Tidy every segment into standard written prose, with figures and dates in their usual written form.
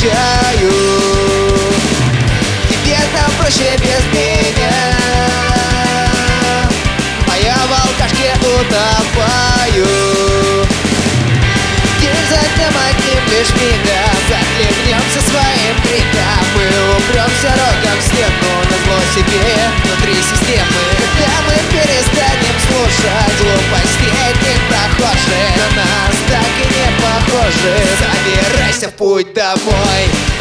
скучаю. Тебе там проще без меня, а я в алкашке утопаю. Дерзать нам одним лишь мигом, захлебнемся своим криком. Мы упремся рогом в стену, назло себе внутри системы. Когда мы перестанем слушать глупости этих прохожих, на нас так и не похожи. Собирайся в путь домой.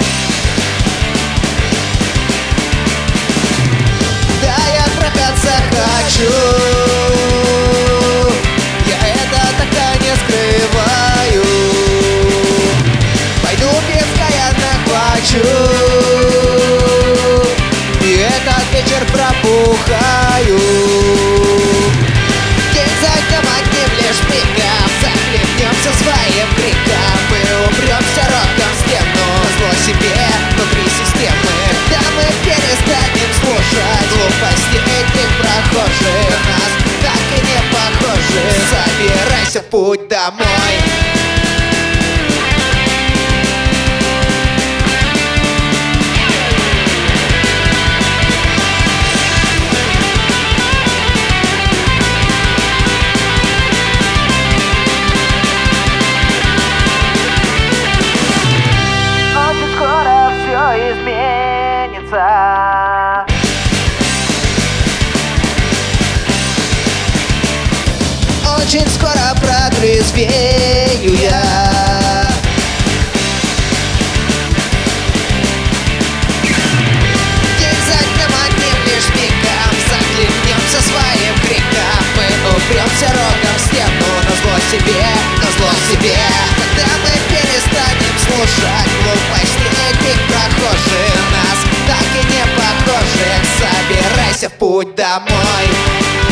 Да, я трахаться хочу, я это так не скрываю. Пойду пивка я нахвачу, и этот вечер пропухаю. День за днем одним лишь мигом, захлебнемся своим криком. Мы упремся рогом в стену, зло себе внутри системы. Когда мы перестанем слушать глупости этих прохожих, нас так и не похожи. Собирайся в путь домой. Изменится. Очень скоро протрезвею я. День за днем одним лишь мигом, захлебнемся своим криком. Мы упремся рогом в стену, назло себе, назло себе. Когда мы перестанем слушать глупости этих прохожих, нас так и не похожих. Собирайся в путь домой.